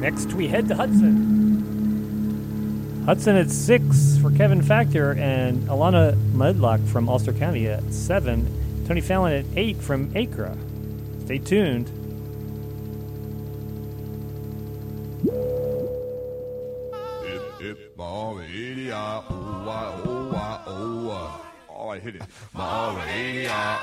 Next, we head to Hudson. Hudson at 6 for Kevin Factor and Alana Mudlock from Ulster County at 7. Tony Fallon at 8 from Acra. Stay tuned. Oh, I hit it. Yeah.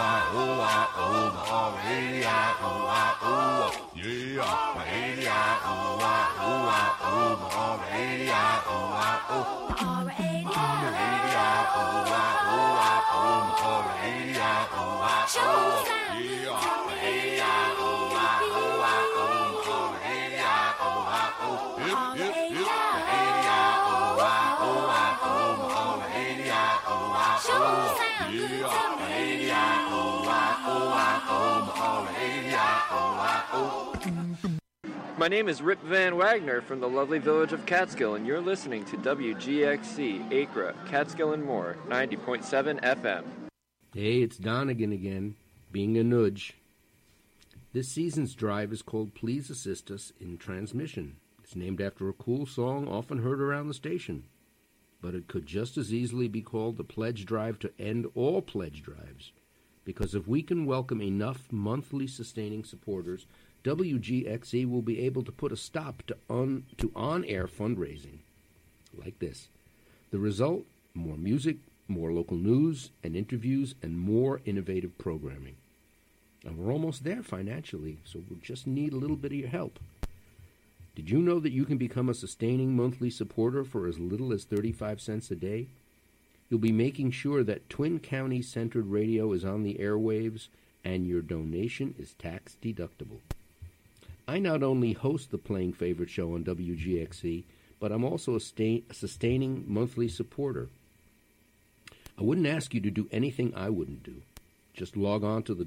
My name is Rip Van Wagner from the lovely village of Catskill, and you're listening to WGXC, Acra, Catskill and More, 90.7 FM. Hey, it's Donegan again, being a nudge. This season's drive is called Please Assist Us in Transmission. It's named after a cool song often heard around the station. But it could just as easily be called the Pledge Drive to end all pledge drives. Because if we can welcome enough monthly sustaining supporters, WGXE will be able to put a stop to on-air fundraising like this. The result, more music, more local news and interviews, and more innovative programming. And we're almost there financially, so we'll just need a little bit of your help. Did you know that you can become a sustaining monthly supporter for as little as 35 cents a day? You'll be making sure that Twin County-centered radio is on the airwaves, and your donation is tax deductible. I not only host the Playing Favorite show on WGXE, but I'm also a sustaining monthly supporter. I wouldn't ask you to do anything I wouldn't do. Just log on to the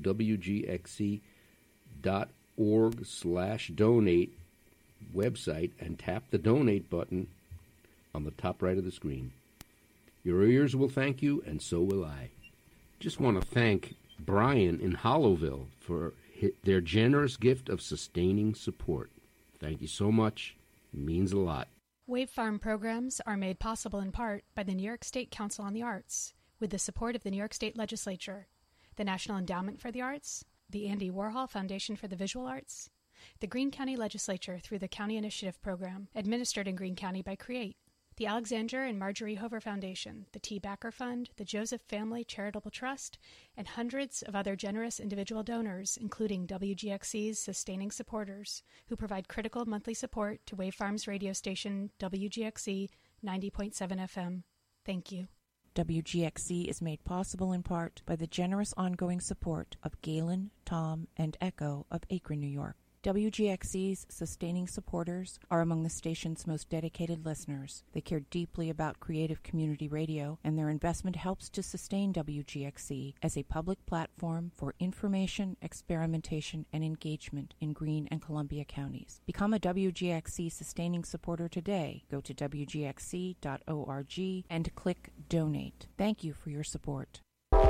WGXE.org/donate website and tap the donate button on the top right of the screen. Your ears will thank you, and so will I. Just want to thank Brian in Hollowville for their generous gift of sustaining support. Thank you so much. It means a lot. Wave Farm programs are made possible in part by the New York State Council on the Arts, with the support of the New York State Legislature, the National Endowment for the Arts, the Andy Warhol Foundation for the Visual Arts, the Greene County Legislature through the County Initiative Program, administered in Greene County by CREATE, the Alexander and Marjorie Hover Foundation, the T. Backer Fund, the Joseph Family Charitable Trust, and hundreds of other generous individual donors, including WGXC's sustaining supporters, who provide critical monthly support to Wave Farms radio station WGXC 90.7 FM. Thank you. WGXC is made possible in part by the generous ongoing support of Galen, Tom, and Echo of Akron, New York. WGXC's sustaining supporters are among the station's most dedicated listeners. They care deeply about creative community radio, and their investment helps to sustain WGXC as a public platform for information, experimentation, and engagement in Greene and Columbia counties. Become a WGXC sustaining supporter today. Go to WGXC.org and click Donate. Thank you for your support.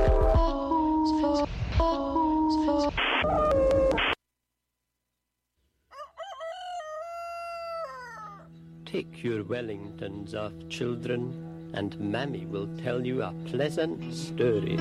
Take your Wellingtons off, children, and Mammy will tell you a pleasant story.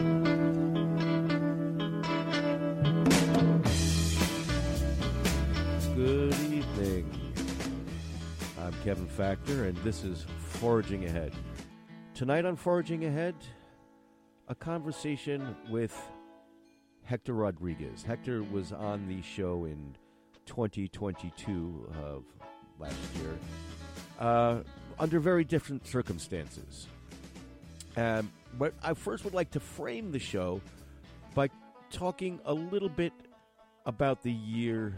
Good evening. I'm Kevin Factor, and this is Foraging Ahead. Tonight on Foraging Ahead, a conversation with Hector Rodriguez. Hector was on the show in 2022 of last year. Under very different circumstances. But I first would like to frame the show by talking a little bit about the year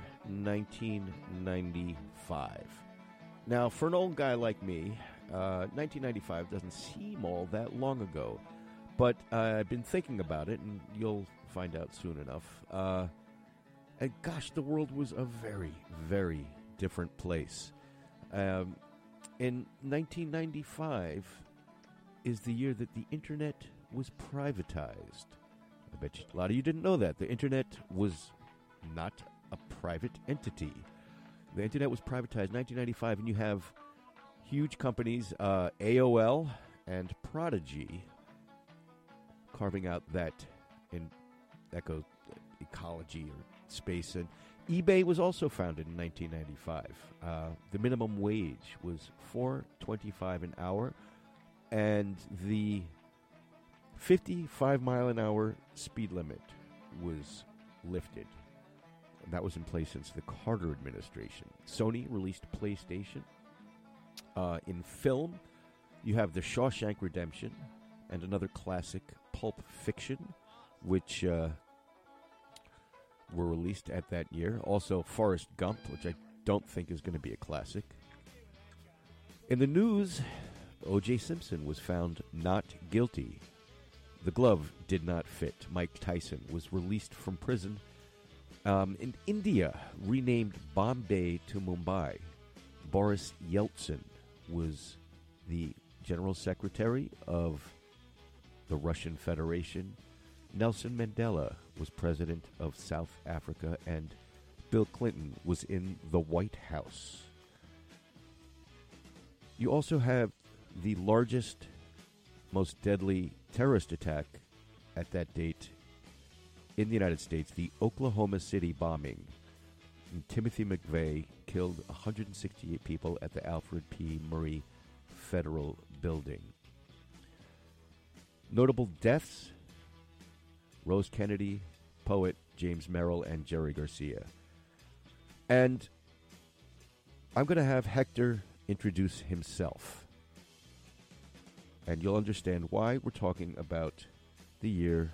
1995. Now, for an old guy like me, 1995 doesn't seem all that long ago, but I've been thinking about it, and you'll find out soon enough. And gosh, the world was a very, very different place. In 1995 is the year that the Internet was privatized. I bet you, a lot of you didn't know that. The Internet was not a private entity. The internet was privatized 1995, and you have huge companies, AOL and Prodigy, carving out that ecology or space. And eBay was also founded in 1995. The minimum wage was $4.25 an hour, and the 55-mile-an-hour speed limit was lifted. And that was in place since the Carter administration. Sony released PlayStation. In film, you have The Shawshank Redemption and another classic, Pulp Fiction, which were released at that year. Also, Forrest Gump, which I don't think is going to be a classic. In the news, O.J. Simpson was found not guilty. The glove did not fit. Mike Tyson was released from prison. In India, renamed Bombay to Mumbai, Boris Yeltsin was the General Secretary of the Russian Federation. Nelson Mandela was president of South Africa, and Bill Clinton was in the White House. You also have the largest, most deadly terrorist attack at that date in the United States, the Oklahoma City bombing. And Timothy McVeigh killed 168 people at the Alfred P. Murray Federal Building. Notable deaths: Rose Kennedy, poet James Merrill, and Jerry Garcia. And I'm going to have Hector introduce himself. And you'll understand why we're talking about the year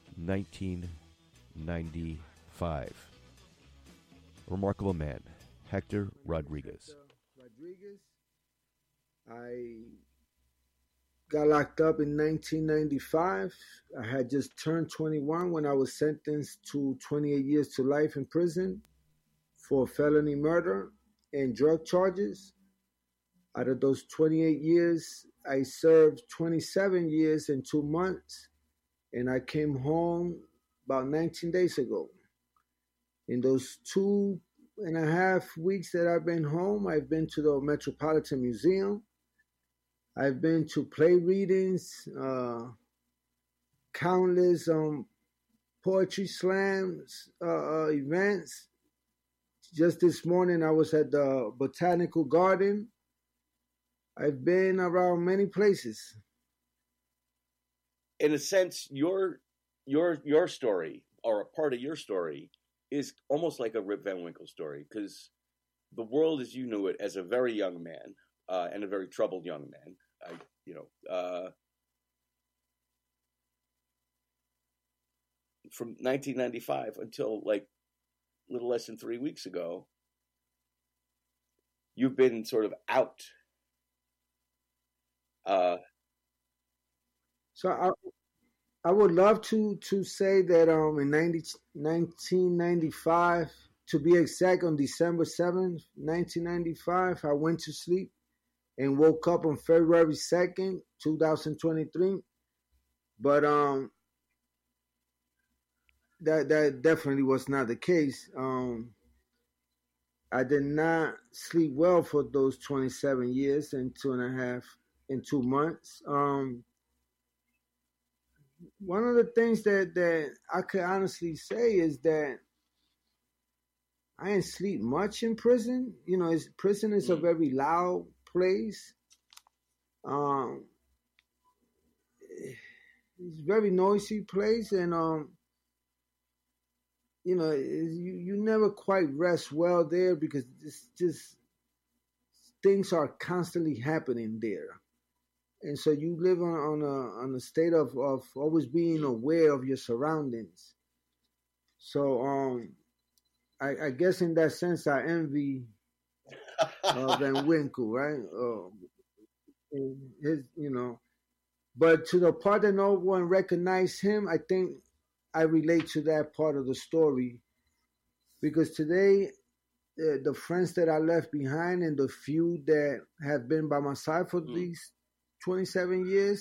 1995. Remarkable man, Hector Rodriguez. I got locked up in 1995. I had just turned 21 when I was sentenced to 28 years to life in prison for felony murder and drug charges. Out of those 28 years, I served 27 years and 2 months, and I came home about 19 days ago. In those 2.5 weeks that I've been home, I've been to the Metropolitan Museum. I've been to play readings, countless poetry slams, events. Just this morning, I was at the Botanical Garden. I've been around many places. In a sense, your story, or a part of your story, is almost like a Rip Van Winkle story, because the world as you knew it as a very young man, and a very troubled young man, from 1995 until like a little less than 3 weeks ago, you've been sort of out. So I would love to say that in 1995, to be exact, on December 7th, 1995, I went to sleep and woke up on February 2nd, 2023. But that definitely was not the case. I did not sleep well for those 27 years and 2.5 and 2 months. One of the things that I could honestly say is that I didn't sleep much in prison. You know, prison is a very loud place. It's a very noisy place, and you never quite rest well there because it's just things are constantly happening there. And so you live on a state of always being aware of your surroundings. So I guess in that sense I envy Van Winkle, right? But to the part that no one recognized him, I think I relate to that part of the story, because today the friends that I left behind and the few that have been by my side for these 27 years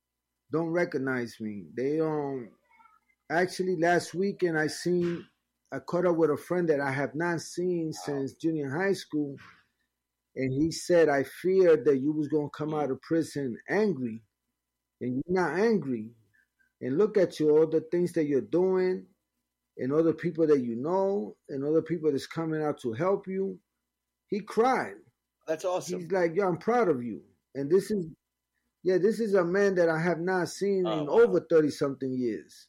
don't recognize me. They actually last weekend I seen I caught up with a friend that I have not seen since junior high school, and he said, I feared that you was going to come out of prison angry, and you're not angry. And look at you, all the things that you're doing, and all the people that you know, and all the people that's coming out to help you. He cried. That's awesome. He's like, yo, I'm proud of you. And this is a man that I have not seen in over 30-something years.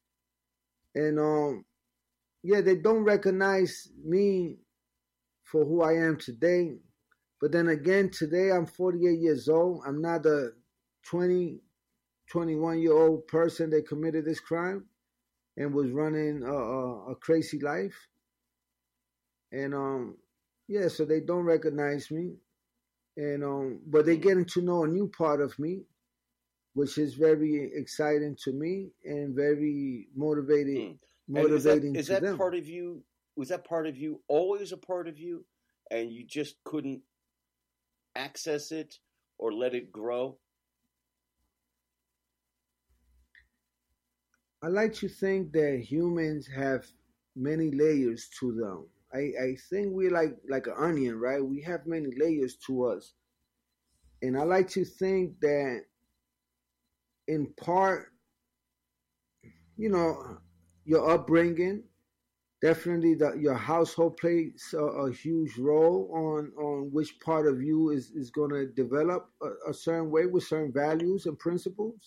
And they don't recognize me for who I am today. But then again, today I'm 48 years old. I'm not a 20, 21-year-old person that committed this crime and was running a crazy life. And so they don't recognize me. And but they're getting to know a new part of me, which is very exciting to me and very motivating is that to them. Part of you? Was that part of you always a part of you, and you just couldn't access it or let it grow? I like to think that humans have many layers to them. I think we're like an onion, right? We have many layers to us. And I like to think that in part, your upbringing, definitely your household plays a huge role on which part of you is going to develop a certain way with certain values and principles.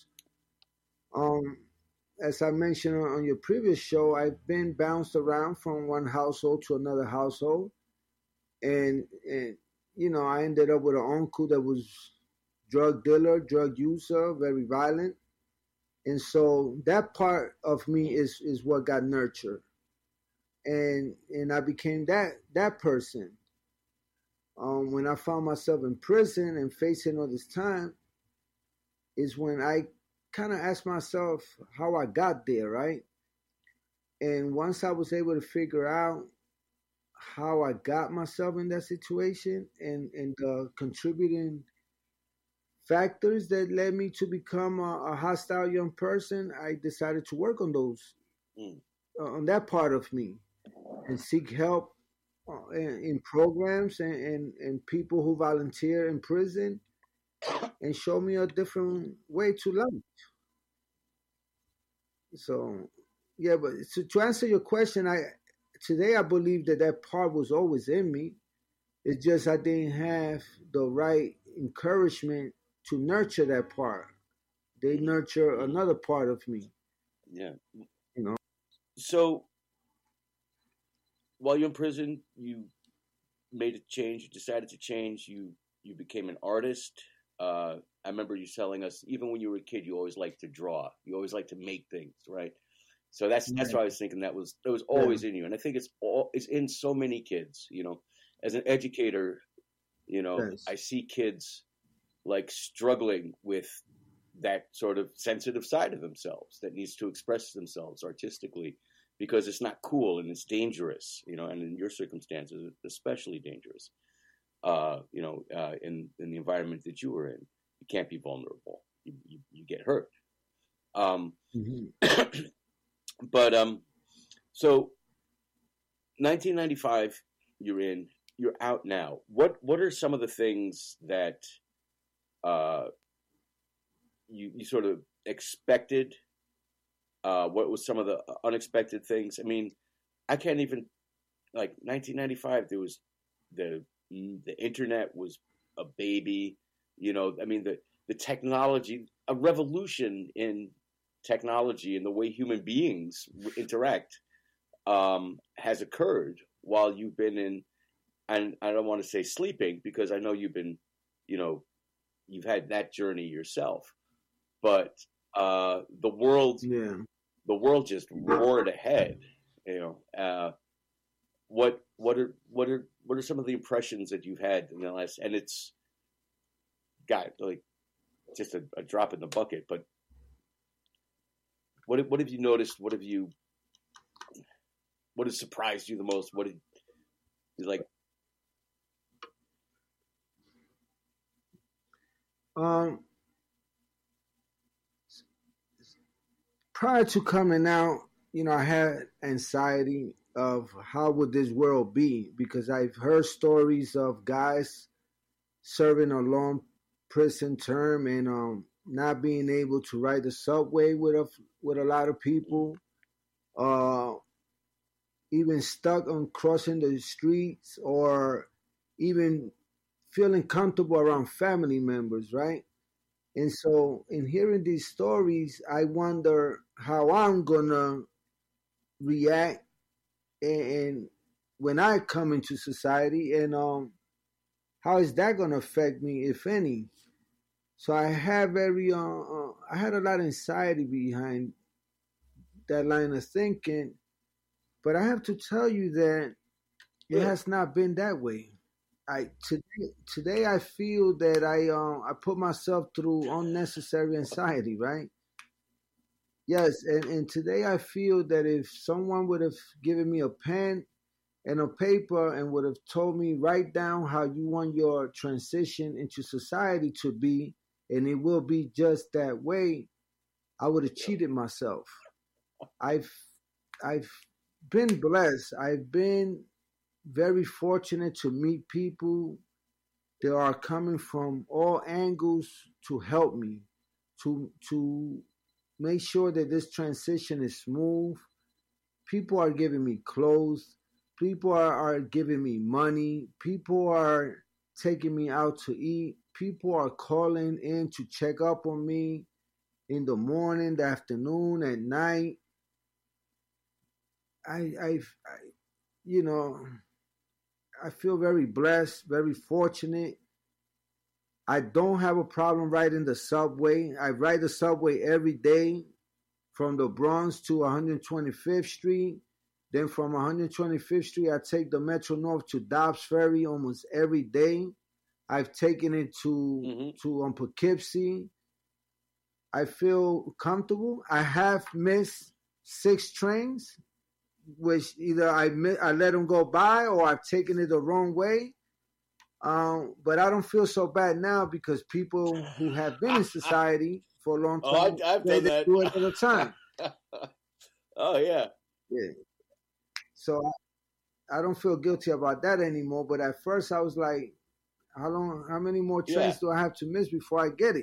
As I mentioned on your previous show, I've been bounced around from one household to another household. And I ended up with an uncle that was drug dealer, drug user, very violent. And so that part of me is what got nurtured. And I became that person. When I found myself in prison and facing all this time is when I kind of asked myself how I got there, right? And once I was able to figure out how I got myself in that situation and the contributing factors that led me to become a hostile young person, I decided to work on those, on that part of me, and seek help in programs and people who volunteer in prison and show me a different way to life. So, yeah, but to answer your question, today I believe that part was always in me. It's just I didn't have the right encouragement to nurture that part. They nurture another part of me. Yeah. So, while you're in prison, you made a change. You decided to change. You became an artist. I remember you telling us, even when you were a kid, you always liked to draw. You always liked to make things, right? So that's what I was thinking. That was always in you, and I think it's in so many kids. As an educator, I see kids like struggling with that sort of sensitive side of themselves that needs to express themselves artistically, because it's not cool and it's dangerous. And in your circumstances, it's especially dangerous. In the environment that you were in, you can't be vulnerable. You get hurt. But so 1995, you're out now. What are some of the things that you sort of expected? What was some of the unexpected things? I mean, I can't even, 1995, there was the internet was a baby, I mean, the technology, a revolution in technology and the way human beings interact has occurred while you've been in, and I don't want to say sleeping, because I know you've been, you've had that journey yourself, but the world just roared ahead. What are some of the impressions that you've had in the last? And it's got just a drop in the bucket. But what have you noticed? What has surprised you the most? What did you like? Prior to coming out, I had anxiety of how would this world be, because I've heard stories of guys serving a long prison term and not being able to ride the subway with a lot of people, even stuck on crossing the streets, or even feeling comfortable around family members, right? And so in hearing these stories, I wonder how I'm gonna react and when I come into society, and how is that gonna affect me, if any? So I have I had a lot of anxiety behind that line of thinking, but I have to tell you that it has not been that way. Today I feel that I put myself through unnecessary anxiety, right? Yes, and today I feel that if someone would have given me a pen and a paper and would have told me, write down how you want your transition into society to be, and it will be just that way, I would have cheated myself. I've been blessed. I've been very fortunate to meet people that are coming from all angles to help me, to make sure that this transition is smooth. People are giving me clothes. People are giving me money. People are taking me out to eat. People are calling in to check up on me in the morning, the afternoon, at night. I feel very blessed, very fortunate. I don't have a problem riding the subway. I ride the subway every day from the Bronx to 125th Street. Then from 125th Street, I take the Metro North to Dobbs Ferry almost every day. I've taken it to Poughkeepsie. I feel comfortable. I have missed 6 trains, which either I let them go by or I've taken it the wrong way. But I don't feel so bad now because people who have been in society for a long time, I've done that. do it at a time. Oh, yeah. Yeah. So I don't feel guilty about that anymore. But at first I was like, how many more trains do I have to miss before I get it?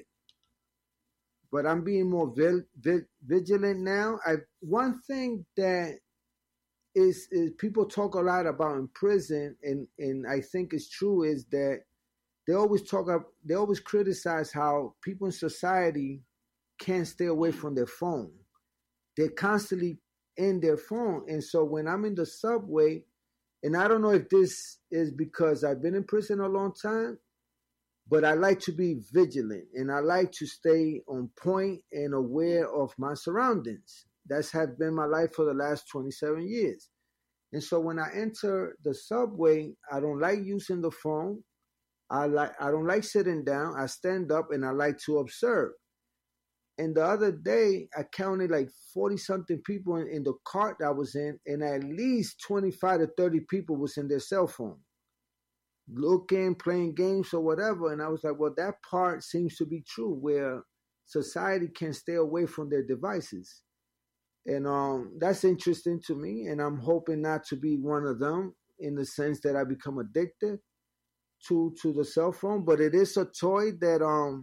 But I'm being more vigilant now. One thing that is people talk a lot about in prison, and I think it's true, is that they always criticize how people in society can't stay away from their phone. They're constantly in their phone. And so when I'm in the subway, and I don't know if this is because I've been in prison a long time, but I like to be vigilant and I like to stay on point and aware of my surroundings. That's have been my life for the last 27 years. And so when I enter the subway, I don't like using the phone. I don't like sitting down. I stand up and I like to observe. And the other day, I counted like 40-something people in the cart that I was in, and at least 25 to 30 people was in their cell phone, looking, playing games or whatever. And I was like, well, that part seems to be true, where society can stay away from their devices. And that's interesting to me, and I'm hoping not to be one of them in the sense that I become addicted to the cell phone. But it is a toy that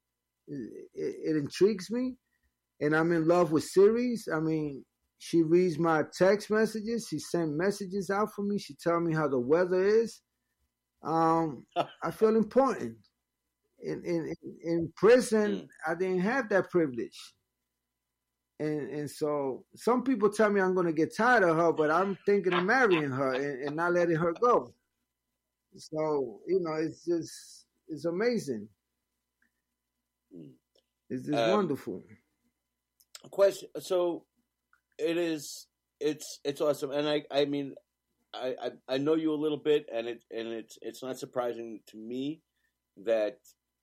it intrigues me, and I'm in love with Siri. I mean, she reads my text messages. She sends messages out for me. She tells me how the weather is. I feel important. In prison, I didn't have that privilege. And so some people tell me I'm going to get tired of her, but I'm thinking of marrying her and not letting her go. So, it's amazing. It's wonderful. Question. So it's awesome. And I mean, I know you a little bit, and it's not surprising to me that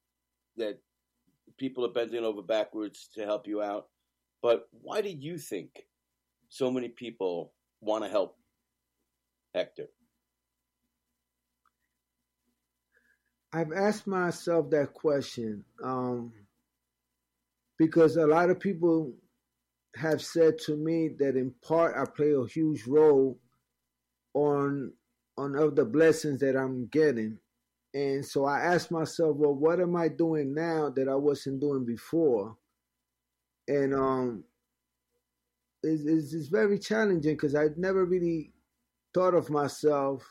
people are bending over backwards to help you out. But why do you think so many people want to help Hector? I've asked myself that question because a lot of people have said to me that in part I play a huge role on of the blessings that I'm getting. And so I asked myself, well, what am I doing now that I wasn't doing before? And it's very challenging because I'd never really thought of myself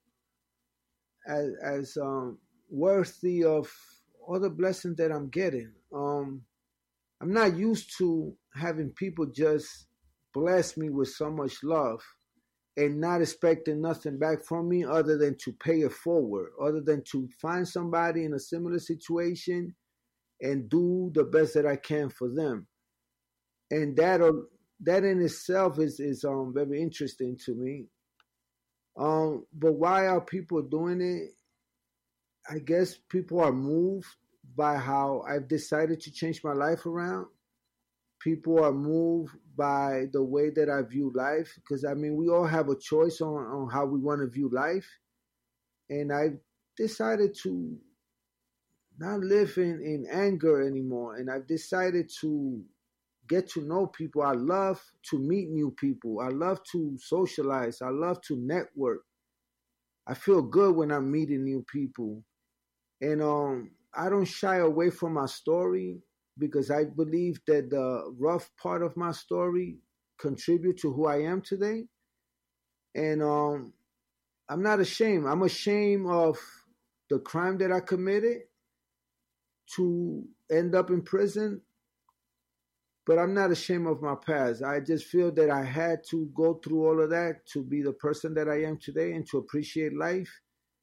as worthy of all the blessings that I'm getting. I'm not used to having people just bless me with so much love and not expecting nothing back from me other than to pay it forward, other than to find somebody in a similar situation and do the best that I can for them. And that in itself is very interesting to me. But why are people doing it? I guess people are moved by how I've decided to change my life around. People are moved by the way that I view life, because I mean, we all have a choice on how we want to view life. And I decided to not live in anger anymore. And I've decided to get to know people. I love to meet new people. I love to socialize. I love to network. I feel good when I'm meeting new people. And I don't shy away from my story, because I believe that the rough part of my story contribute to who I am today. And I'm not ashamed. I'm ashamed of the crime that I committed to end up in prison, but I'm not ashamed of my past. I just feel that I had to go through all of that to be the person that I am today and to appreciate life.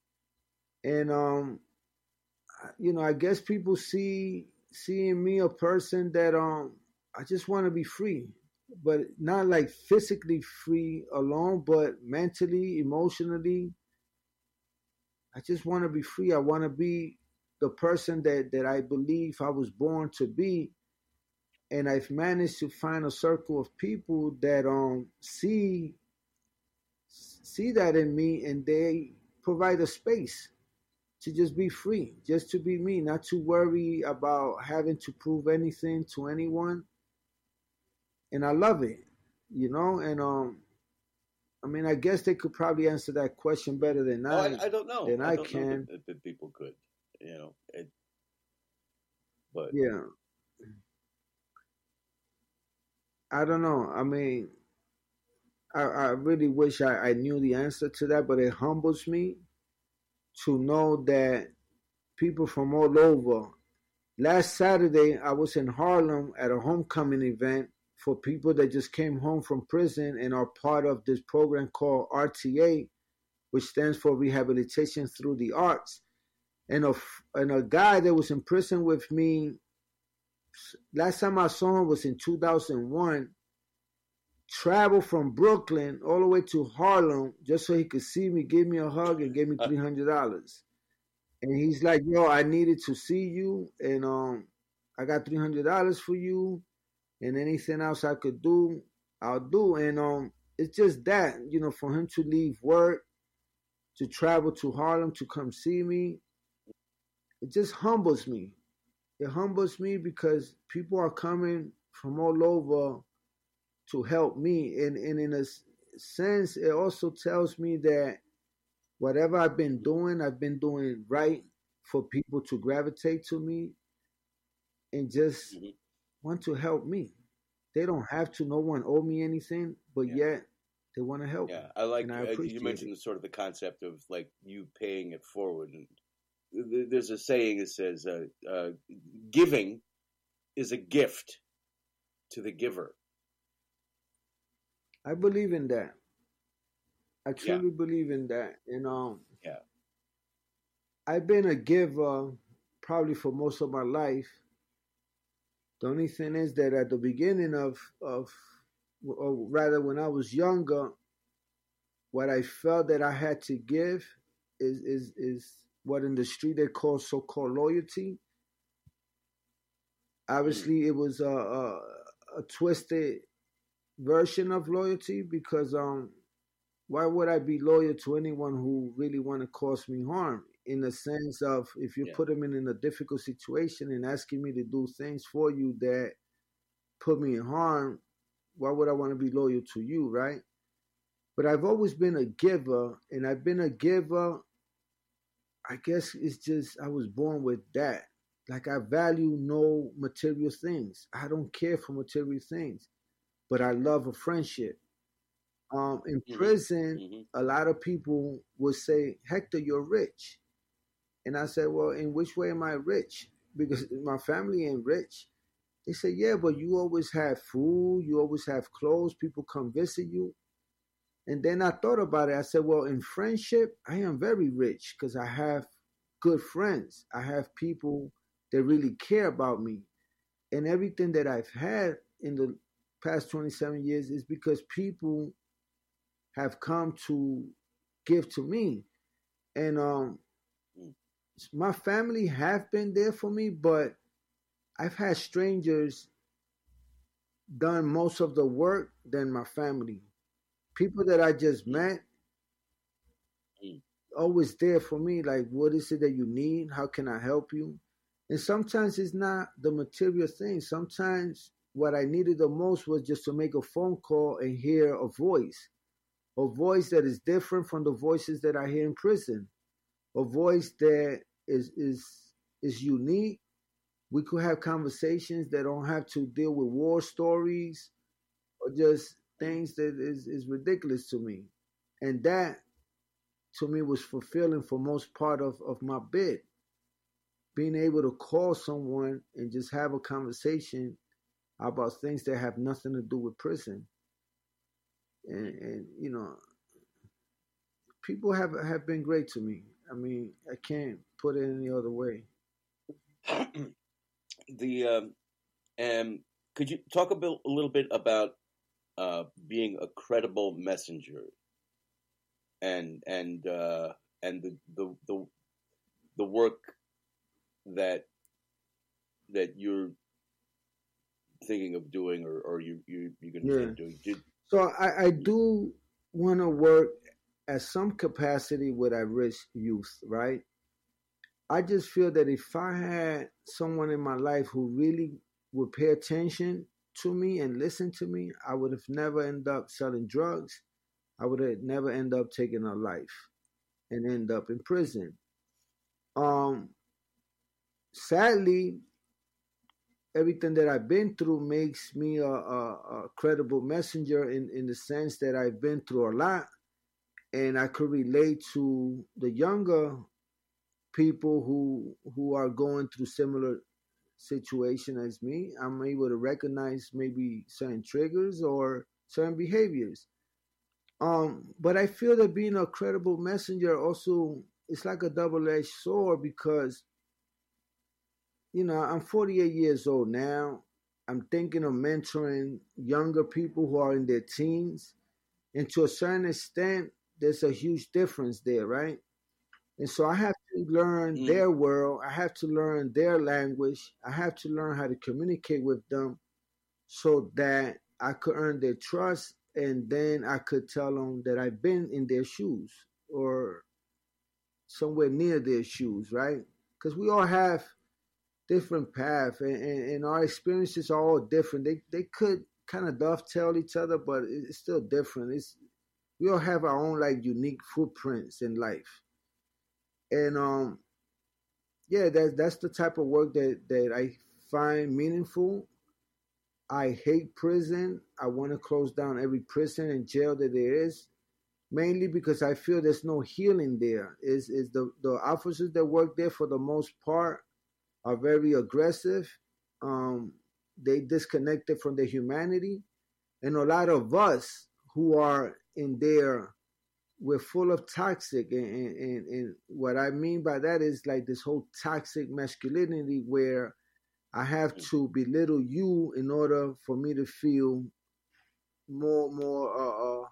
And, I guess people see in me a person that I just want to be free, but not like physically free alone, but mentally, emotionally. I just want to be free. I want to be the person that I believe I was born to be. And I've managed to find a circle of people that see that in me, and they provide a space to just be free, just to be me, not to worry about having to prove anything to anyone. And I love it, and I mean, I guess they could probably answer that question better than I don't know. Than I don't can. Know that people could, but yeah. I don't know. I mean, I really wish I knew the answer to that, but it humbles me to know that people from all over. Last Saturday, I was in Harlem at a homecoming event for people that just came home from prison and are part of this program called RTA, which stands for Rehabilitation Through the Arts. And a guy that was in prison with me, last time I saw him was in 2001, traveled from Brooklyn all the way to Harlem just so he could see me, give me a hug, and gave me $300. And he's like, yo, I needed to see you, and I got $300 for you, and anything else I could do, I'll do. And it's just that, for him to leave work, to travel to Harlem to come see me, it just humbles me. It humbles me because people are coming from all over to help me. And in a sense, it also tells me that whatever I've been doing right for people to gravitate to me and just want to help me. They don't have to. No one owe me anything, but yet they want to help me. I like, and I appreciate you mentioned it. Sort of the concept of like you paying it forward. And there's a saying that says, giving is a gift to the giver. I believe in that. I truly believe in that. And I've been a giver probably for most of my life. The only thing is that at the beginning or rather when I was younger, what I felt that I had to give is what in the street they call so-called loyalty. Obviously, it was a twisted version of loyalty, because why would I be loyal to anyone who really want to cause me harm? In the sense of, if you put them in a difficult situation and asking me to do things for you that put me in harm, why would I want to be loyal to you, right? But I've always been a giver, and I've been a giver. I guess it's just I was born with that. Like I value no material things. I don't care for material things, but I love a friendship. In prison, a lot of people would say, Hector, you're rich. And I said, well, in which way am I rich? Because my family ain't rich. They say, yeah, but you always have food. You always have clothes. People come visit you. And then I thought about it. I said, well, in friendship, I am very rich because I have good friends. I have people that really care about me. And everything that I've had in the past 27 years is because people have come to give to me. And my family have been there for me, but I've had strangers done most of the work than my family. People that I just met, always there for me, like, what is it that you need? How can I help you? And sometimes it's not the material thing. Sometimes what I needed the most was just to make a phone call and hear a voice that is different from the voices that I hear in prison, a voice that is unique. We could have conversations that don't have to deal with war stories or just things that is ridiculous to me. And that, to me, was fulfilling for most part of my bid. Being able to call someone and just have a conversation about things that have nothing to do with prison. And you know, people have been great to me. I mean, I can't put it any other way. Could you talk a little bit about being a credible messenger and the work that you're thinking of doing or you're going to start doing? So I do want to work at some capacity with at-risk youth, right? I just feel that if I had someone in my life who really would pay attention to me and listen to me, I would have never ended up selling drugs. I would have never ended up taking a life and end up in prison. Sadly, everything that I've been through makes me a credible messenger in the sense that I've been through a lot, and I could relate to the younger people who are going through similar situation as me. I'm able to recognize maybe certain triggers or certain behaviors. But I feel that being a credible messenger also is like a double-edged sword because, you know, I'm 48 years old now. I'm thinking of mentoring younger people who are in their teens. And to a certain extent, there's a huge difference there, right? And so I have to learn their world. I have to learn their language. I have to learn how to communicate with them so that I could earn their trust. And then I could tell them that I've been in their shoes or somewhere near their shoes, right? Because we all have different paths and our experiences are all different. They could kind of dovetail each other, but it's still different. We all have our own like unique footprints in life. And that's the type of work that I find meaningful. I hate prison. I want to close down every prison and jail that there is, mainly because I feel there's no healing there. Is the officers that work there for the most part are very aggressive. They disconnected from their humanity, and a lot of us who are in there, we're full of toxic, and what I mean by that is like this whole toxic masculinity where I have to belittle you in order for me to feel more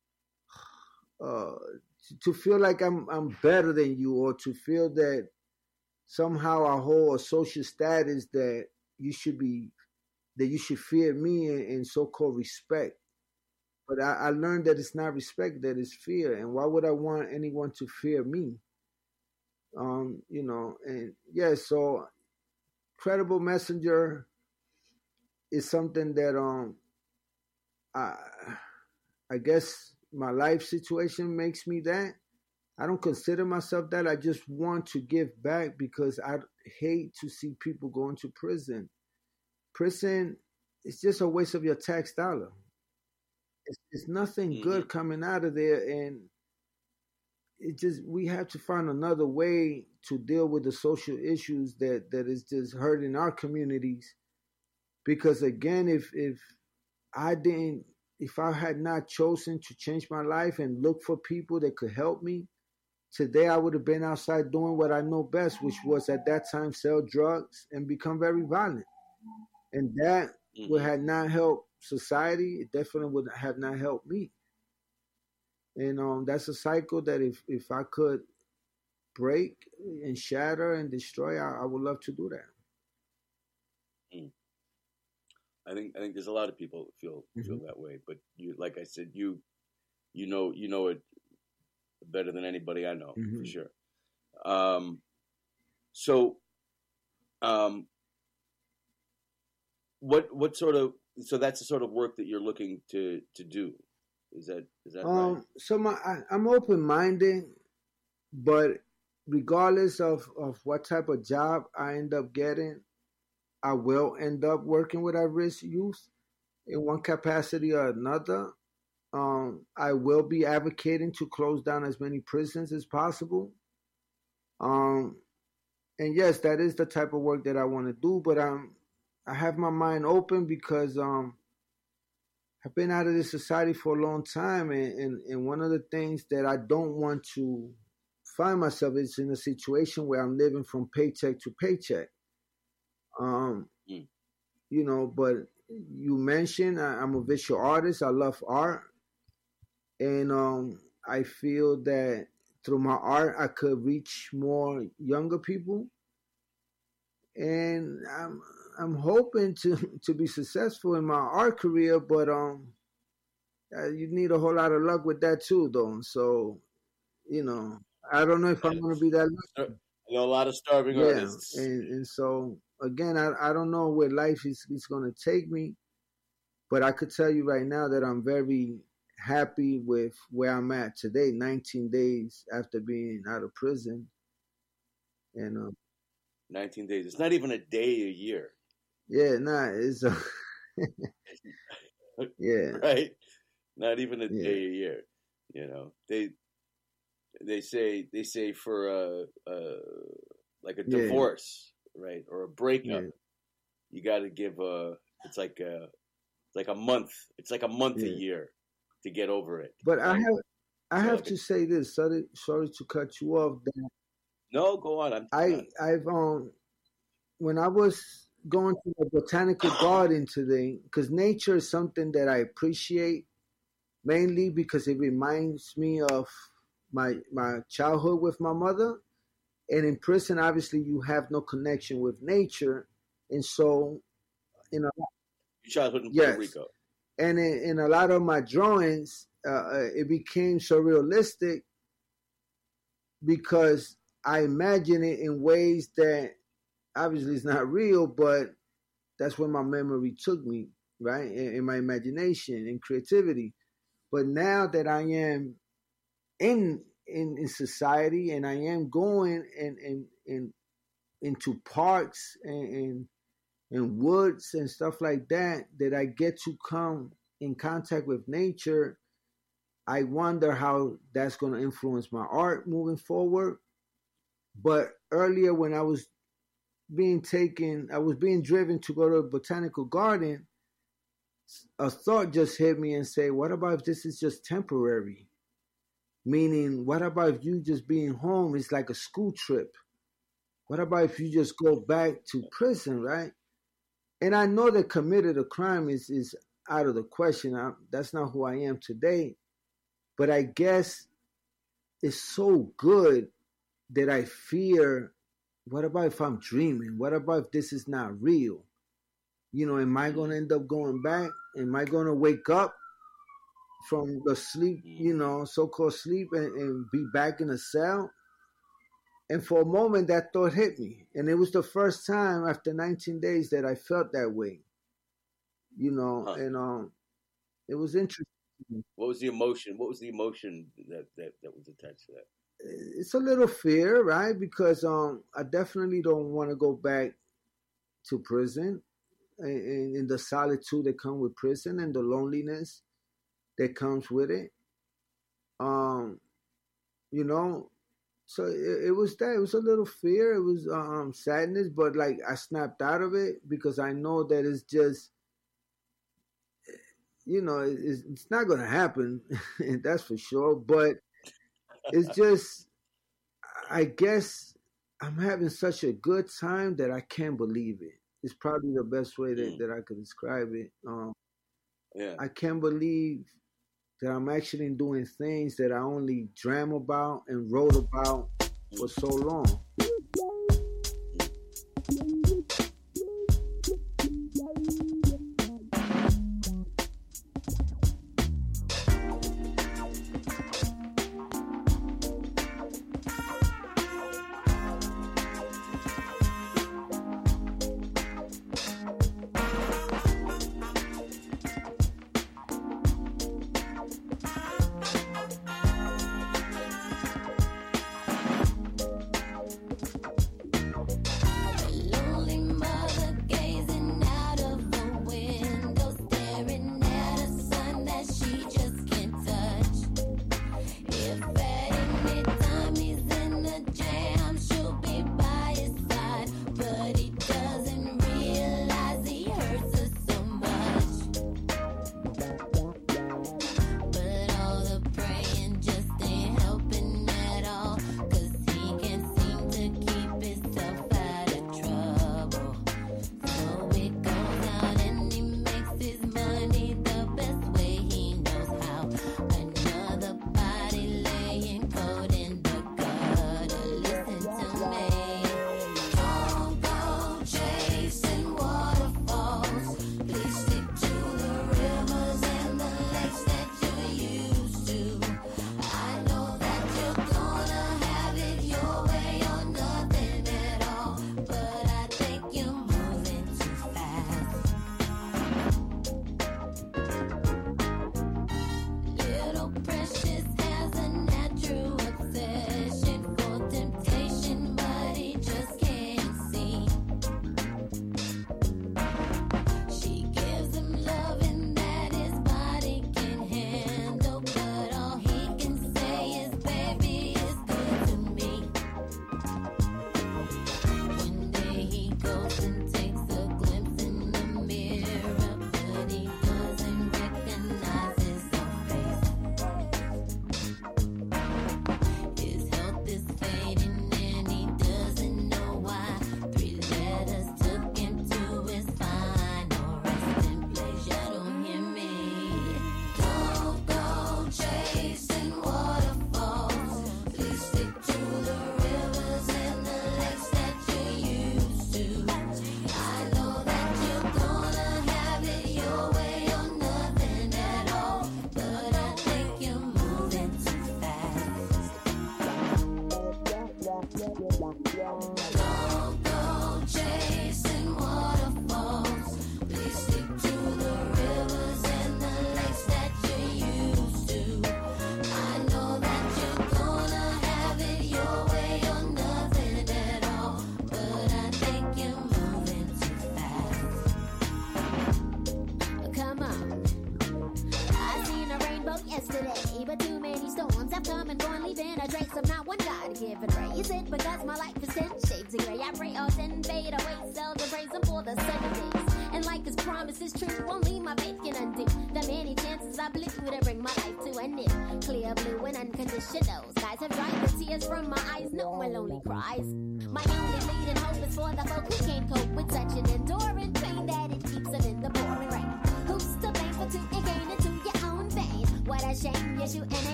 to feel like I'm better than you, or to feel that somehow I hold a social status that you should fear me and so-called respect. But I learned that it's not respect, that it's fear. And why would I want anyone to fear me? You know, and yeah, so credible messenger is something that I guess my life situation makes me that. I don't consider myself that. I just want to give back because I hate to see people going to prison. Prison is just a waste of your tax dollar. It's nothing good coming out of there, and we have to find another way to deal with the social issues that is just hurting our communities. Because again, if I had not chosen to change my life and look for people that could help me, today I would have been outside doing what I know best, which was at that time sell drugs and become very violent. And that would have not helped society. It definitely would have not helped me. And that's a cycle that if I could break and shatter and destroy, I would love to do that. I think there's a lot of people feel that way, but you, like I said, you know it better than anybody I know, for sure. What sort of, so that's the sort of work that you're looking to do. Is that right? So I'm open-minded, but regardless of what type of job I end up getting, I will end up working with at-risk youth in one capacity or another. I will be advocating to close down as many prisons as possible. And yes, that is the type of work that I want to do, but I have my mind open because I've been out of this society for a long time, and one of the things that I don't want to find myself is in a situation where I'm living from paycheck to paycheck. You know, but you mentioned I'm a visual artist. I love art. And I feel that through my art, I could reach more younger people. And I'm hoping to be successful in my art career, but you need a whole lot of luck with that too, though. So, you know, I don't know if I'm going to be that lucky. I know a lot of starving artists. And so, again, I don't know where life is going to take me, but I could tell you right now that I'm very happy with where I'm at today, 19 days after being out of prison. And 19 days. It's not even a day a year. Yeah, it's yeah. Right? Not even a day a year. You know, they say for like a divorce, right, or a breakup, you got to give it's like a month. It's like a month a year to get over it. But right? I have to say this. Sorry to cut you off. No, go on. I've when I was going to the botanical garden today, because nature is something that I appreciate, mainly because it reminds me of my childhood with my mother. And in prison, obviously, you have no connection with nature. And so, your childhood in Puerto Rico. And in a lot of my drawings, it became surrealistic because I imagine it in ways that obviously it's not real, but that's where my memory took me, right? In my imagination and creativity. But now that I am in society and I am going into parks and woods and stuff like that I get to come in contact with nature, I wonder how that's going to influence my art moving forward. But earlier when I was being driven to go to a botanical garden, a thought just hit me and say, what about if this is just temporary? Meaning, what about if you just being home is like a school trip? What about if you just go back to prison, right? And I know that committed a crime is out of the question. That's not who I am today. But I guess it's so good that I fear, what about if I'm dreaming? What about if this is not real? You know, am I going to end up going back? Am I going to wake up from the sleep, so-called sleep and be back in a cell? And for a moment, that thought hit me. And it was the first time after 19 days that I felt that way, and it was interesting What was the emotion? What was the emotion that was attached to that? It's a little fear, right? Because I definitely don't want to go back to prison, and in the solitude that comes with prison and the loneliness that comes with it. You know, so it was that. It was a little fear. It was sadness, but like I snapped out of it because I know that it's just, you know, it's not going to happen, that's for sure. But it's just, I guess I'm having such a good time that I can't believe it. It's probably the best way that I could describe it. I can't believe that I'm actually doing things that I only dreamt about and wrote about for so long.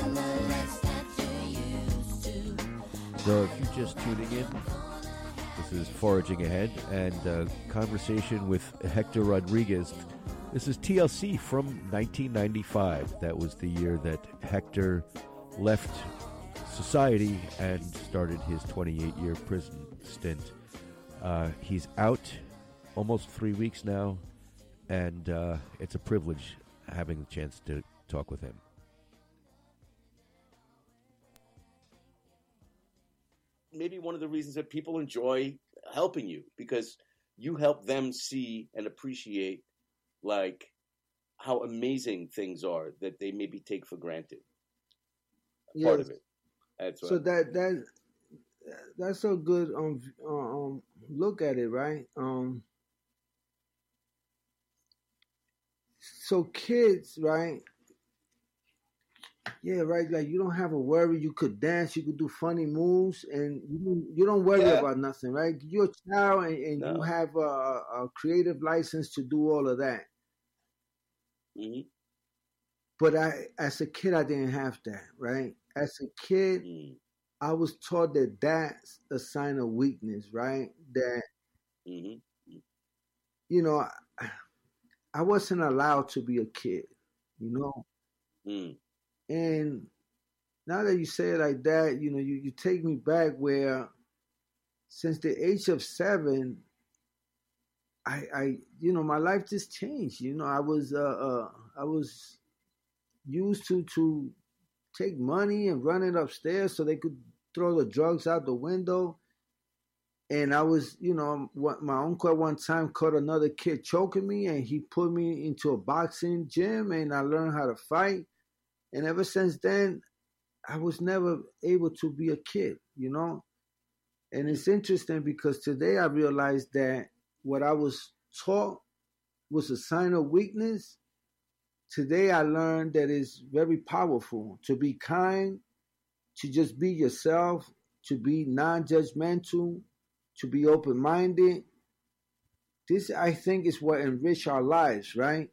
So if you're just tuning in, this is Foraging Ahead, and a conversation with Hector Rodriguez. This is TLC from 1995. That was the year that Hector left society and started his 28-year prison stint. He's out almost 3 weeks now, and it's a privilege having the chance to talk with him. Maybe one of the reasons that people enjoy helping you, because you help them see and appreciate like how amazing things are that they maybe take for granted. Part of it. That's so that's a good look at it, right? So kids, right? Yeah, right. Like you don't have a worry. You could dance. You could do funny moves, and you don't worry about nothing, right? You're a child, and you have a creative license to do all of that. Mm-hmm. But as a kid, I didn't have that, right? As a kid, I was taught that that's a sign of weakness, right? That you know, I wasn't allowed to be a kid, you know. And now that you say it like that, you know, you take me back where since the age of 7, I you know, my life just changed. You know, I was used to take money and run it upstairs so they could throw the drugs out the window. And I was, you know, my uncle at one time caught another kid choking me, and he put me into a boxing gym, and I learned how to fight. And ever since then, I was never able to be a kid, you know? And it's interesting because today I realized that what I was taught was a sign of weakness. Today I learned that it's very powerful to be kind, to just be yourself, to be non-judgmental, to be open-minded. This, I think, is what enrich our lives, right?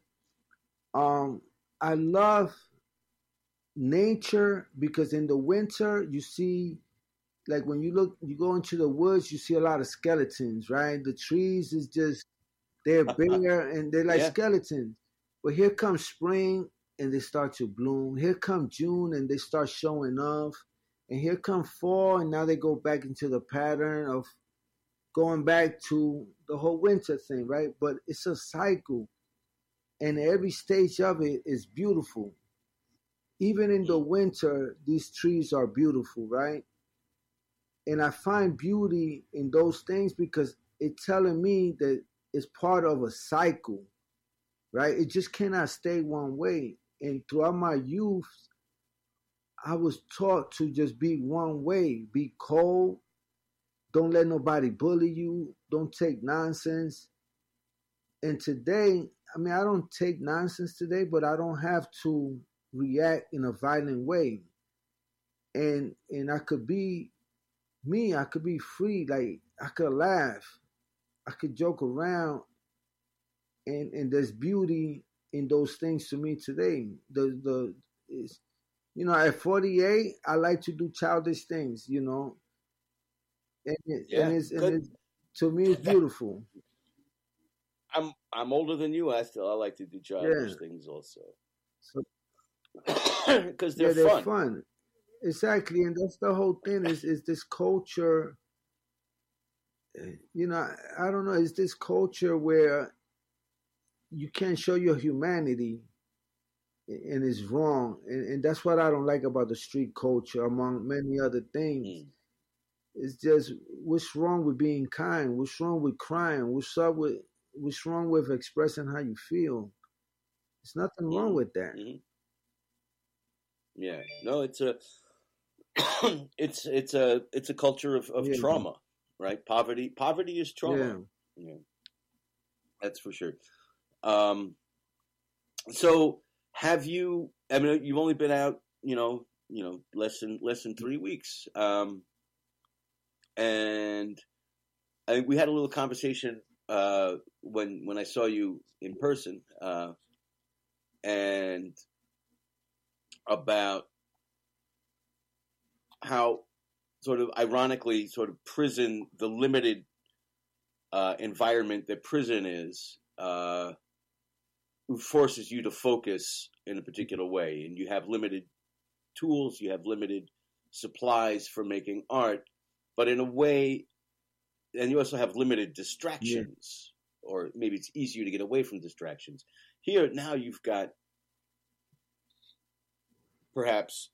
I love nature because in the winter you see, like when you go into the woods, you see a lot of skeletons, right? The trees is just, they're bigger and they're like skeletons. But here comes spring and they start to bloom. Here comes June and they start showing off. And here comes fall and now they go back into the pattern of going back to the whole winter thing, right? But it's a cycle. And every stage of it is beautiful. Even in the winter, these trees are beautiful, right? And I find beauty in those things because it's telling me that it's part of a cycle, right? It just cannot stay one way. And throughout my youth, I was taught to just be one way, be cold, don't let nobody bully you, don't take nonsense. And today, I mean, I don't take nonsense today, but I don't have to react in a violent way. And I could be me, I could be free, like I could laugh, I could joke around, and there's beauty in those things to me today. Is, you know, at 48, I like to do childish things, you know, and it's to me it's beautiful. I'm older than you. I like to do childish things also. Because they're fun. Exactly, and that's the whole thing. Is this culture? You know, I don't know. Is this culture where you can't show your humanity, and it's wrong, and that's what I don't like about the street culture, among many other things. It's just, what's wrong with being kind? What's wrong with crying? What's wrong with expressing how you feel? There's nothing wrong with that. Yeah, no, it's a it's a culture of trauma, right? Poverty is trauma. Yeah, that's for sure. So have you? I mean, you've only been out, you know, less than 3 weeks, and I think we had a little conversation when I saw you in person, and about how sort of ironically, sort of prison, the limited environment that prison is forces you to focus in a particular way, and you have limited tools, you have limited supplies for making art, but in a way, and you also have limited distractions, or maybe it's easier to get away from distractions. Here, now you've got perhaps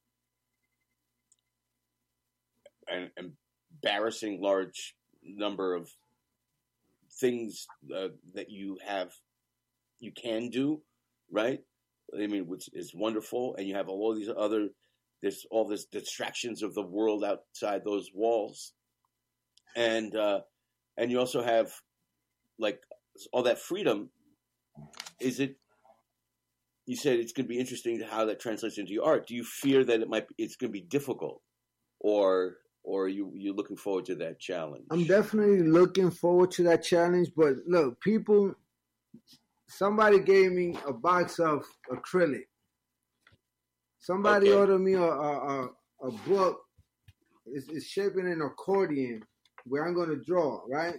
an embarrassing large number of things that you can do, right? I mean, which is wonderful, and you have all these there's all these distractions of the world outside those walls, and you also have like all that freedom. You said it's going to be interesting how that translates into your art. Do you fear that it's going to be difficult, or are you looking forward to that challenge? I'm definitely looking forward to that challenge. But look, somebody gave me a box of acrylic. Somebody ordered me a book. It's shaped in an accordion where I'm going to draw, right?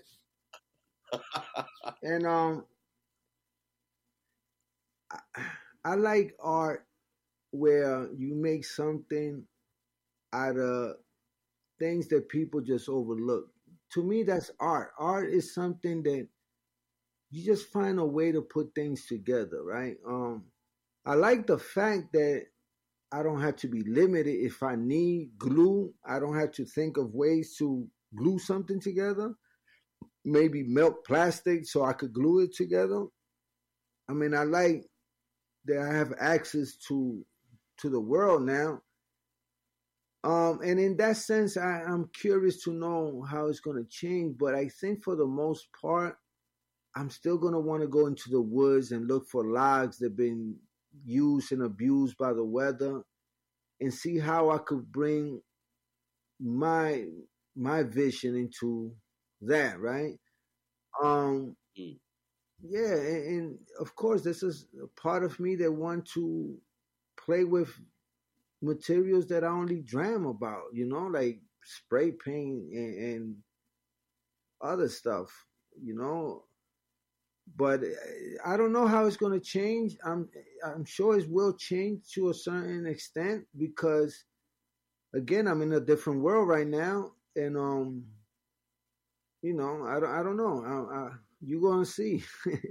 And I like art where you make something out of things that people just overlook. To me, that's art. Art is something that you just find a way to put things together, right? I like the fact that I don't have to be limited. If I need glue, I don't have to think of ways to glue something together. Maybe melt plastic so I could glue it together. I mean, I like that I have access to the world now. And in that sense, I'm curious to know how it's going to change. But I think for the most part, I'm still going to want to go into the woods and look for logs that have been used and abused by the weather and see how I could bring my vision into that, right? Yeah, and of course, this is a part of me that want to play with materials that I only dream about, like spray paint and other stuff, But I don't know how it's going to change. I'm sure it will change to a certain extent because, again, I'm in a different world right now, and I don't know. You're going to see.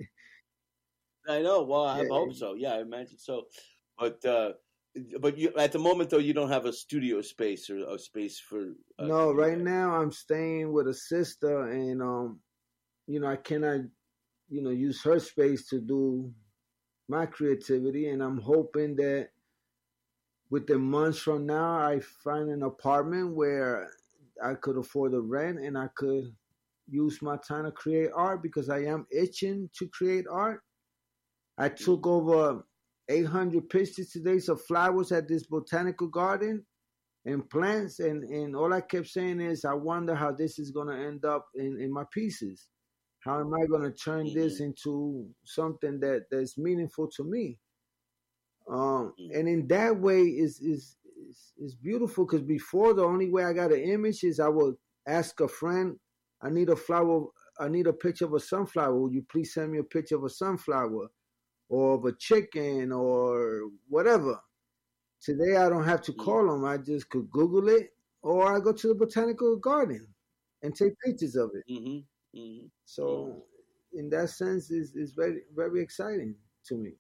I know. Well, I hope so. Yeah, I imagine so. But you, at the moment, though, you don't have a studio space or a space for. No, right now I'm staying with a sister, and I cannot, use her space to do my creativity, and I'm hoping that within months from now, I find an apartment where I could afford the rent, and I could use my time to create art because I am itching to create art. I took over 800 pictures today of flowers at this botanical garden and plants, and all I kept saying is, I wonder how this is going to end up in my pieces. How am I going to turn this into something that's meaningful to me? And in that way is beautiful because before the only way I got an image is I would ask a friend, I need a picture of a sunflower. Would you please send me a picture of a sunflower or of a chicken or whatever? Today I don't have to call them. I just could Google it, or I go to the botanical garden and take pictures of it. So in that sense, it's very, very exciting to me.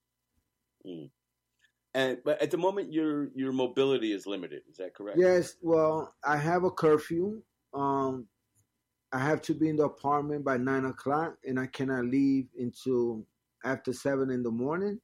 But at the moment, your mobility is limited. Is that correct? Yes. Well, I have a curfew. I have to be in the apartment by 9 o'clock, and I cannot leave until after 7 in the morning.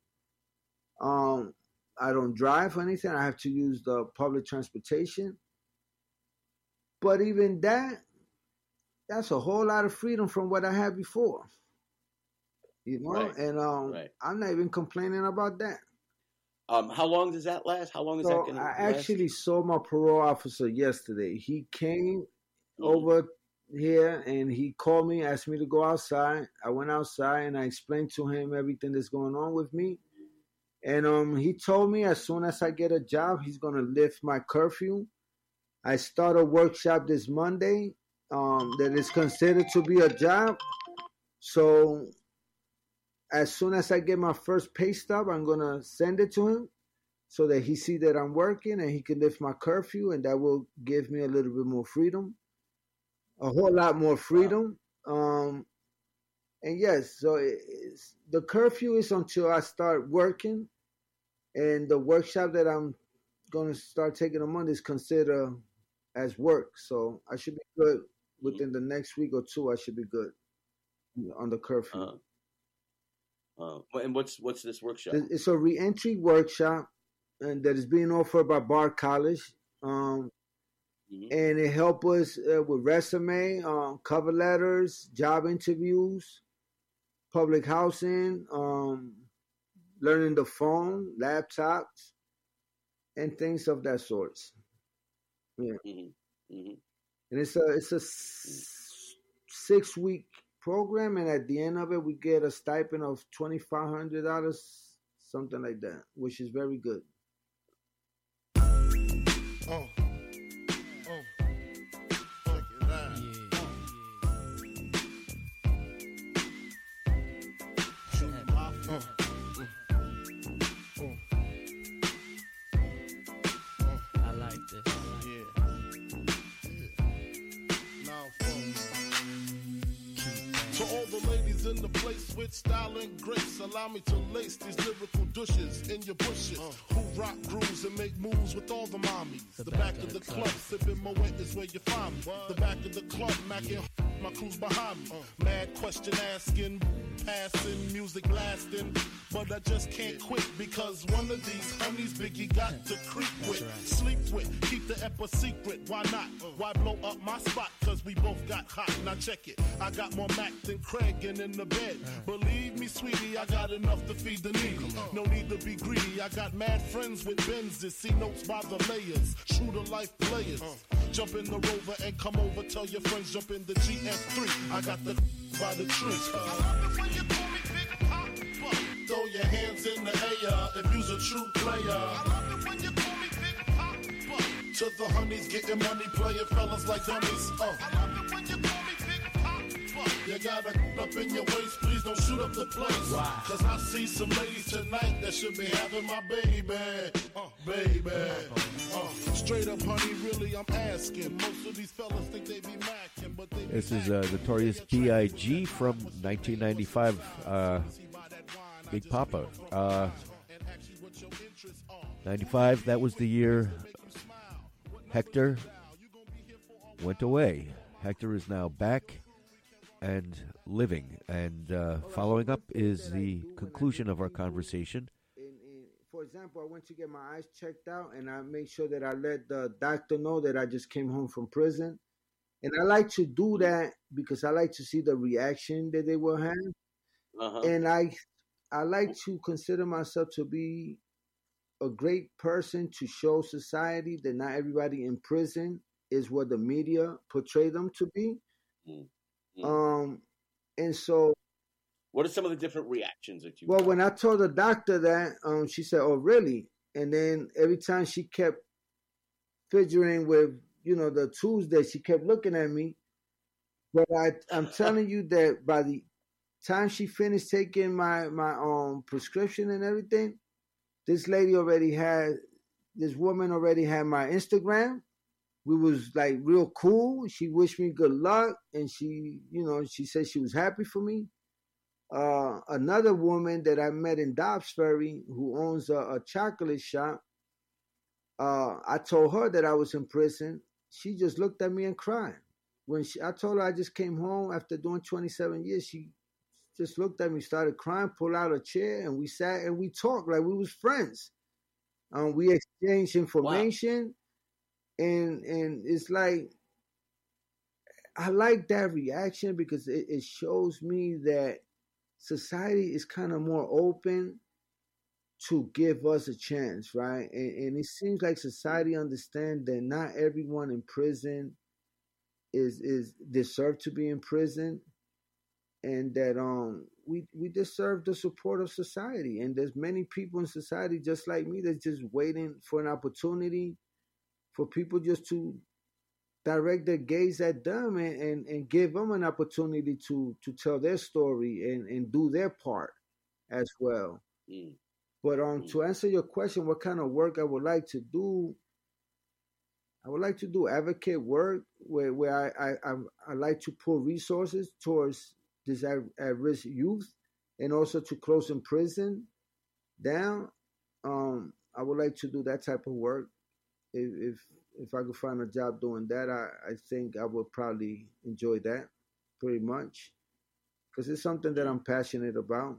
I don't drive or anything. I have to use the public transportation. But even that's a whole lot of freedom from what I had before. Right. And I'm not even complaining about that. How long does that last? How long is that going to last? I actually saw my parole officer yesterday. He came over here and he called me, asked me to go outside. I went outside and I explained to him everything that's going on with me. And he told me as soon as I get a job, he's going to lift my curfew. I start a workshop this Monday that is considered to be a job. So as soon as I get my first pay stub, I'm going to send it to him so that he see that I'm working and he can lift my curfew, and that will give me a little bit more freedom, a whole lot more freedom. And yes, so the curfew is until I start working, and the workshop that I'm going to start taking on Monday is considered as work. So I should be good within the next week or two. I should be good on the curfew. And what's this workshop? It's a reentry workshop, and that is being offered by Bard College. And it helps us with resume, cover letters, job interviews, public housing, learning the phone, laptops, and things of that sort. Yeah. And it's a 6-week program, and at the end of it, we get a stipend of $2,500, something like that, which is very good. I like this. To all the ladies in the place with style and grace, allow me to lace these lyrical douches in your bushes. Who rock grooves and make moves with all the mommies. The back of the club, sipping Moet is where you find me. The back of the club, macking my crew's behind me. Mad question asking, passing, music blasting. But I just can't quit because one of these honeys Biggie got to creep with, sleep with, keep the ep a secret. Why not? Why blow up my spot? Cause we both got hot. Now check it. I got more Mac than Craig and in the bed. Believe me, sweetie, I got enough to feed the needy. No need to be greedy. I got mad friends with Benzes. See notes by the layers. True to life players. Jump in the Rover and come over. Tell your friends jump in the GF3. I got the by the tree. I love it when you call me Big Pop. Throw your hands in the air if you's a true player. I love it when you call me Big Pop. To the honeys getting money, playing fellas like dummies. I love it when you call me Big Pop. You gotta up in your waist, please don't shoot up the place. Cause I see some ladies tonight that should be having my baby. Baby. Straight up, honey, really, I'm asking. Most of these fellas think they be macking, but they be This is Notorious B.I.G. from 1995. Big Papa. 95, that was the year Hector went away. Hector is now back and living. And following up is the conclusion of our conversation. For example, I went to get my eyes checked out, and I made sure that I let the doctor know that I just came home from prison. And I like to do that because I like to see the reaction that they will have. And I like to consider myself to be a great person to show society that not everybody in prison is what the media portray them to be. And so, what are some of the different reactions that you? Well, when I told the doctor that, she said, "Oh, really?" And then every time she kept fidgeting with, the Tuesday, she kept looking at me. But I'm telling you that by the time she finished taking my prescription and everything, this woman already had my Instagram. We was like real cool. She wished me good luck, and she said she was happy for me. Another woman that I met in Dobbs Ferry who owns a chocolate shop, I told her that I was in prison. She just looked at me and cried. When I told her I just came home after doing 27 years, she just looked at me, started crying, pulled out a chair, and we sat and we talked like we was friends. We exchanged information, and it's like, I like that reaction because it shows me that society is kind of more open to give us a chance, right? And it seems like society understands that not everyone in prison is deserve to be in prison, and that we deserve the support of society. And there's many people in society just like me that's just waiting for an opportunity for people just to direct their gaze at them and give them an opportunity to tell their story and do their part as well. But to answer your question, what kind of work I would like to do, I would like to do advocate work where I like to pull resources towards this at-risk youth and also to close in prison down. I would like to do that type of work. If I could find a job doing that, I think I would probably enjoy that pretty much because it's something that I'm passionate about.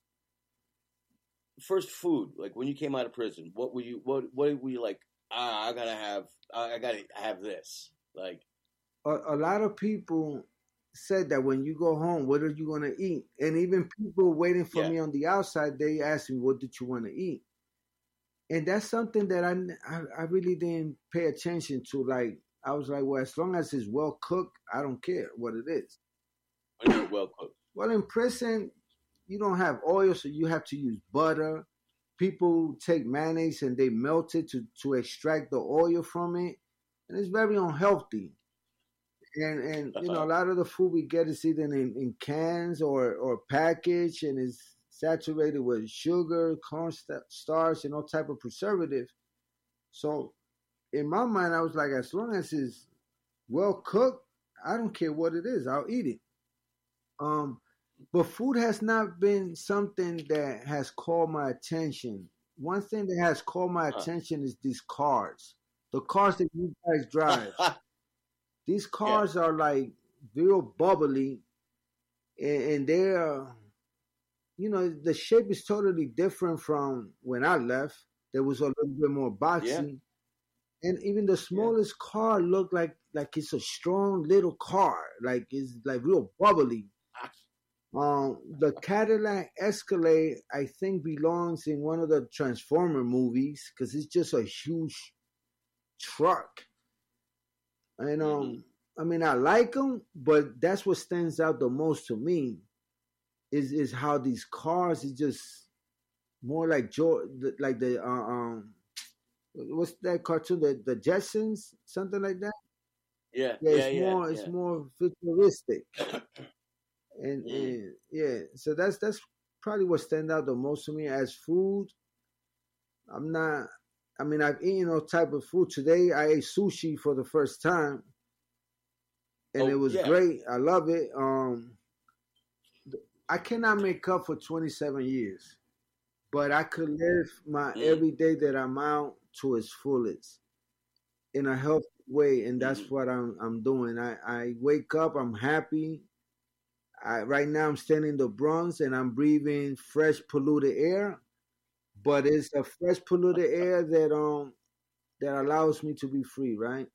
First food, like when you came out of prison, what were you like? I gotta have this. Like a lot of people said that when you go home, what are you gonna eat? And even people waiting for me on the outside, they asked me, "What did you want to eat?" And that's something that I really didn't pay attention to. Like I was like, well, as long as it's well cooked, I don't care what it is. Well cooked. Well, in prison, you don't have oil, so you have to use butter. People take mayonnaise and they melt it to extract the oil from it, and it's very unhealthy. And you know, a lot of the food we get is either in cans or packaged, and it's saturated with sugar, cornstarch, and all type of preservative. So in my mind, I was like, as long as it's well cooked, I don't care what it is, I'll eat it. But food has not been something that has called my attention. One thing that has called my attention is these cars. The cars that you guys drive. These cars are like real bubbly, and they're, you know, the shape is totally different from when I left. There was a little bit more boxy. And even the smallest car looked like it's a strong little car. Like it's like real bubbly. The Cadillac Escalade, I think, belongs in one of the Transformer movies because it's just a huge truck. And I mean, I like them, but that's what stands out the most to me is how these cars is just more like the what's that cartoon, the Jetsons, something like that. It's more futuristic. And so that's probably what stands out the most to me. As food, I've eaten all type of food. Today I ate sushi for the first time, and it was great. I love it. I cannot make up for 27 years, but I could live my every day that I'm out to its fullest in a healthy way, and that's what I'm doing. I wake up, I'm happy. Right now I'm staying in the Bronx and I'm breathing fresh polluted air, but it's a fresh polluted air that allows me to be free, right?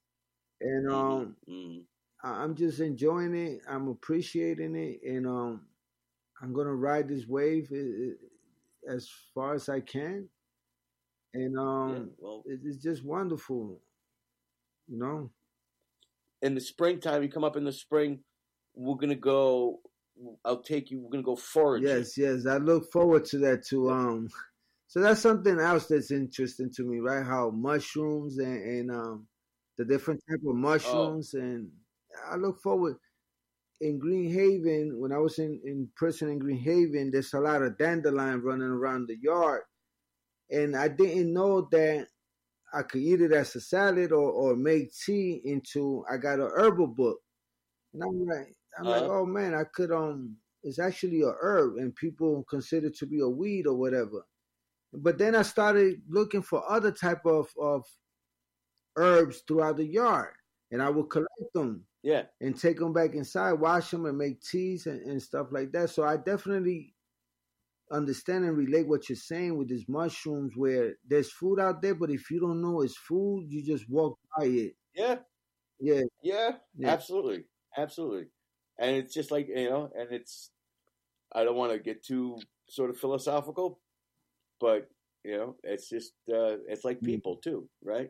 And I'm just enjoying it. I'm appreciating it, and I'm gonna ride this wave as far as I can. And it's just wonderful, you know. In the springtime, you come up in the spring. We're gonna go. I'll take you. We're gonna go foraging. Yes. I look forward to that too. So that's something else that's interesting to me, right? How mushrooms and the different type of mushrooms, and I look forward. In Green Haven, when I was in prison in Green Haven, there's a lot of dandelion running around the yard, and I didn't know that I could eat it as a salad or make tea into. I got a herbal book, and I'm like, oh man, I could it's actually a herb, and people consider it to be a weed or whatever. But then I started looking for other type of herbs throughout the yard, and I would collect them. Yeah. And take them back inside, wash them, and make teas and stuff like that. So I definitely understand and relate what you're saying with these mushrooms, where there's food out there, but if you don't know it's food, you just walk by it. Yeah. Absolutely. And it's just like, you know, and it's, I don't want to get too sort of philosophical, but, you know, it's just, it's like people too, right?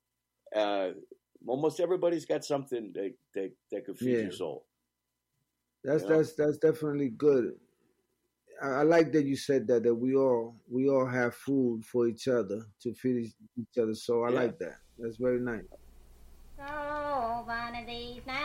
Almost everybody's got something that could feed your soul. That's definitely good. I like that you said that we all have food for each other to feed each other. So I like that. That's very nice. Wednesdays night.